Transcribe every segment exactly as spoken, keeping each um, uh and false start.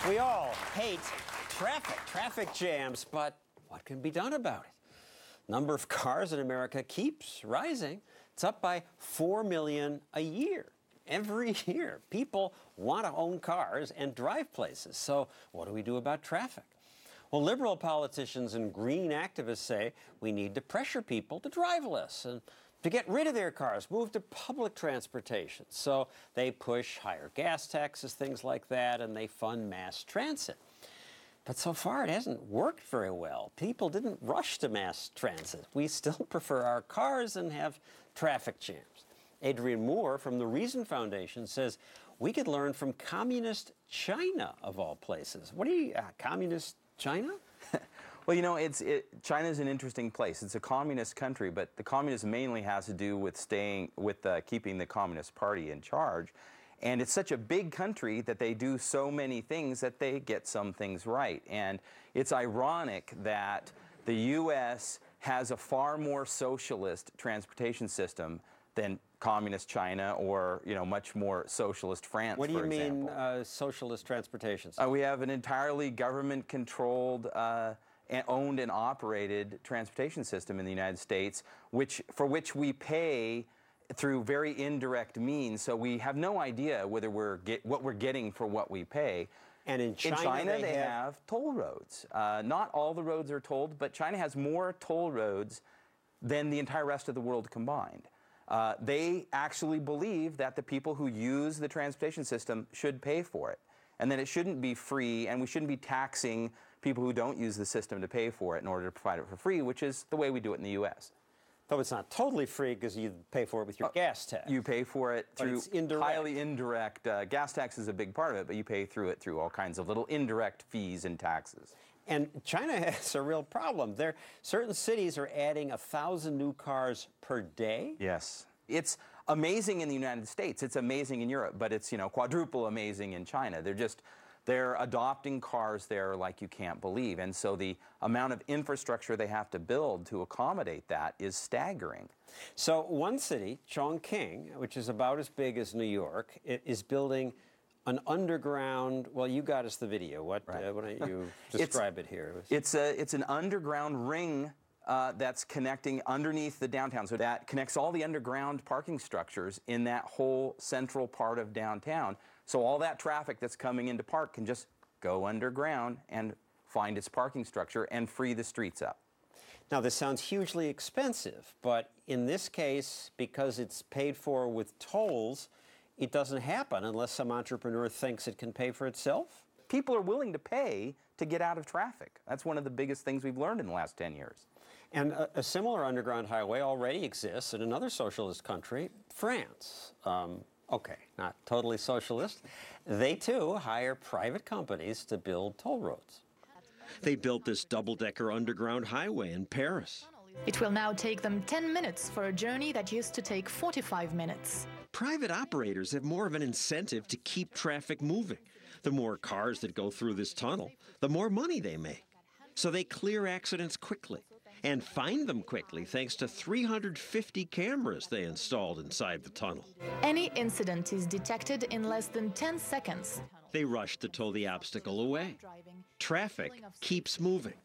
We all hate traffic, traffic jams, but what can be done about it? Number of cars in America keeps rising. It's up by four million a year. Every year, people want to own cars and drive places. So what do we do about traffic? Well, liberal politicians and green activists say we need to pressure people to drive less and to get rid of their cars, move to public transportation. So they push higher gas taxes, things like that, and they fund mass transit. But so far, it hasn't worked very well. People didn't rush to mass transit. We still prefer our cars and have traffic jams. Adrian Moore from the Reason Foundation says we could learn from communist China, of all places. What are you, uh, communist China? Well, you know, it's it, China's an interesting place. It's a communist country, but the communism mainly has to do with staying, with uh, keeping the Communist Party in charge. And it's such a big country that they do so many things that they get some things right. And it's ironic that the U S has a far more socialist transportation system than communist China or, you know, much more socialist France, What do you for mean, example. uh, socialist transportation system? Uh, we have an entirely government-controlled, uh, and owned and operated transportation system in the United States, which for which we pay through very indirect means. So we have no idea whether we're get, what we're getting for what we pay. And in China, in China they, they have... have toll roads. Uh, not all the roads are tolled, but China has more toll roads than the entire rest of the world combined. Uh, they actually believe that the people who use the transportation system should pay for it, and that it shouldn't be free, and we shouldn't be taxing people who don't use the system to pay for it in order to provide it for free, which is the way we do it in the U S. Though it's not totally free because you pay for it with your uh, gas tax. You pay for it through indirect. highly indirect. Uh, gas tax is a big part of it, but you pay through it through all kinds of little indirect fees and taxes. And China has a real problem. There, certain cities are adding a thousand new cars per day. Yes. It's amazing in the United States. It's amazing in Europe, but it's, you know, quadruple amazing in China. They're just, they're adopting cars there like you can't believe. And so the amount of infrastructure they have to build to accommodate that is staggering. So one city, Chongqing, which is about as big as New York, it is building an underground, well, you got us the video. What, right. uh, why don't you describe it here? It's, a, it's an underground ring Uh, that's connecting underneath the downtown. So that connects all the underground parking structures in that whole central part of downtown. So all that traffic that's coming into park can just go underground and find its parking structure and free the streets up. Now, this sounds hugely expensive, but in this case, because it's paid for with tolls, it doesn't happen unless some entrepreneur thinks it can pay for itself. People are willing to pay to get out of traffic. That's one of the biggest things we've learned in the last ten years. And a, a similar underground highway already exists in another socialist country, France. Um, okay, not totally socialist. They, too, hire private companies to build toll roads. They built this double-decker underground highway in Paris. It will now take them ten minutes for a journey that used to take forty-five minutes. Private operators have more of an incentive to keep traffic moving. The more cars that go through this tunnel, the more money they make. So they clear accidents quickly and find them quickly thanks to three hundred fifty cameras they installed inside the tunnel. Any incident is detected in less than ten seconds. They rush to tow the obstacle away. Traffic keeps moving.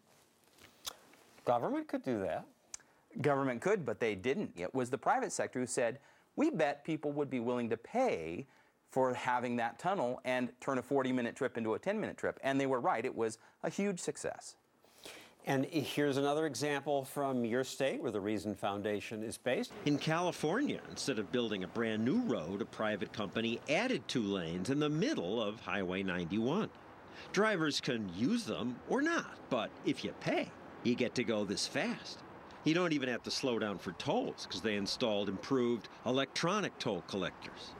Government could do that. Government could, but they didn't. It was the private sector who said, we bet people would be willing to pay for having that tunnel and turn a forty-minute trip into a ten-minute trip. And they were right. It was a huge success. And here's another example from your state where the Reason Foundation is based. In California, instead of building a brand new road, a private company added two lanes in the middle of Highway ninety-one. Drivers can use them or not, but if you pay, you get to go this fast. You don't even have to slow down for tolls because they installed improved electronic toll collectors.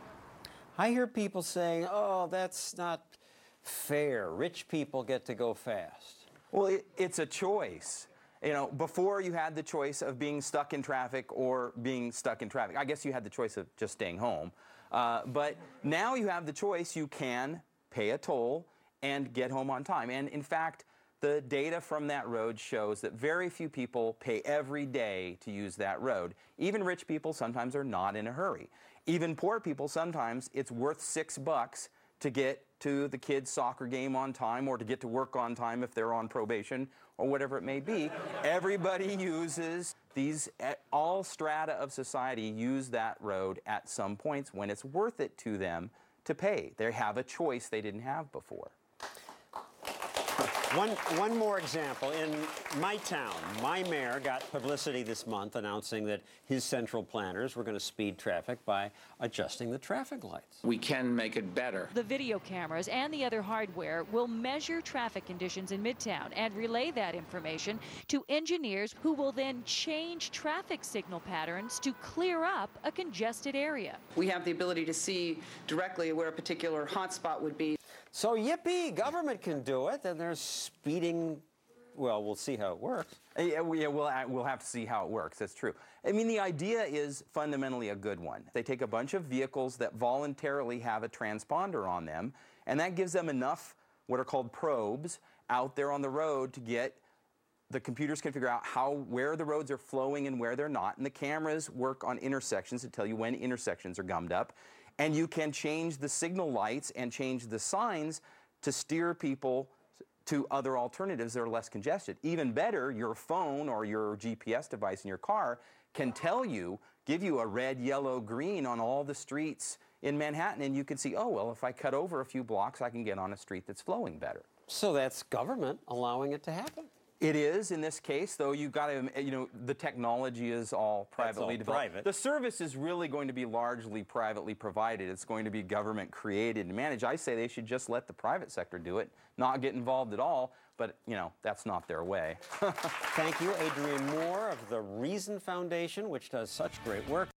I hear people saying, oh, that's not fair. Rich people get to go fast. Well, it, it's a choice. You know, before you had the choice of being stuck in traffic or being stuck in traffic. I guess you had the choice of just staying home. Uh, but now you have the choice. You can pay a toll and get home on time. And in fact, the data from that road shows that very few people pay every day to use that road. Even rich people sometimes are not in a hurry. Even poor people, sometimes it's worth six bucks to get to the kids' soccer game on time, or to get to work on time if they're on probation, or whatever it may be. Everybody uses these, all strata of society use that road at some points when it's worth it to them to pay. They have a choice they didn't have before. One, one more example. In my town, my mayor got publicity this month announcing that his central planners were going to speed traffic by adjusting the traffic lights. We can make it better. The video cameras and the other hardware will measure traffic conditions in Midtown and relay that information to engineers who will then change traffic signal patterns to clear up a congested area. We have the ability to see directly where a particular hotspot would be. So yippee, government can do it, and there's speeding. Well, we'll see how it works. Yeah, we- yeah, we'll, we'll have to see how it works. That's true. I mean, the idea is fundamentally a good one. They take a bunch of vehicles that voluntarily have a transponder on them, and that gives them enough what are called probes out there on the road to get the computers can figure out how where the roads are flowing and where they're not, and the cameras work on intersections to tell you when intersections are gummed up, and you can change the signal lights and change the signs to steer people to other alternatives that are less congested. Even better, your phone or your G P S device in your car can tell you, give you a red, yellow, green on all the streets in Manhattan, and you can see, oh, well, if I cut over a few blocks, I can get on a street that's flowing better. So that's government allowing it to happen. It is in this case, though. You've got to, you know, the technology is all privately all developed. private. The service is really going to be largely privately provided. It's going to be government created and managed. I say they should just let the private sector do it, not get involved at all. But, you know, that's not their way. Thank you, Adrienne Moore of the Reason Foundation, which does such great work.